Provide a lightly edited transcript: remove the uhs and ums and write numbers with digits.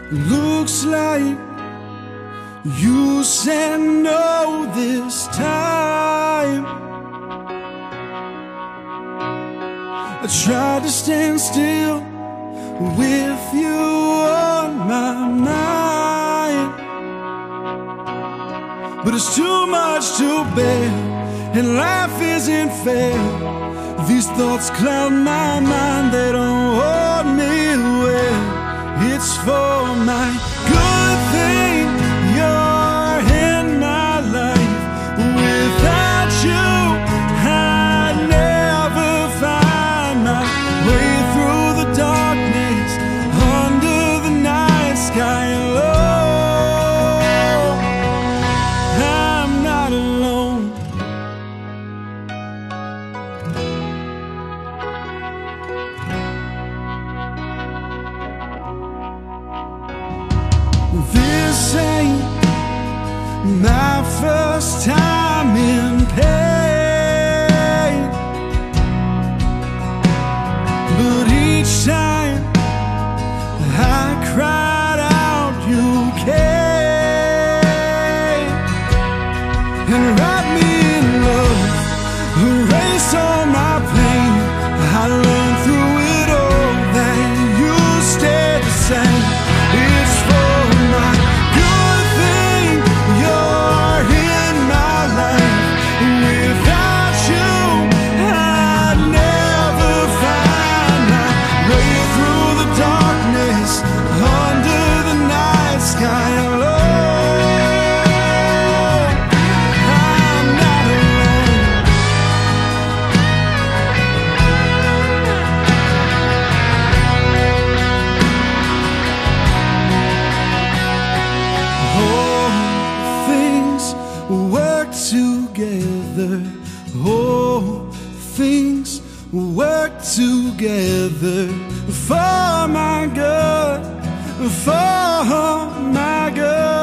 Looks like you said no this time. I tried to stand still with you on my mind, but it's too much to bear, and life isn't fair. These thoughts cloud my mind, they don't hold me well. It's for my good thing you're in my life. Without you, I'd never find my way through the darkness, under the night sky alone. I'm not alone. This ain't my first time in pain, but each time I cried out, you came and wrapped me in love, erased all my pain. I learned through it all that you stayed the same. It's for my good thing you're in my life. Without you, I'd never find my way through the darkness, under the night sky alone. I'm not alone. All things work together. All things work together for my good, for my good.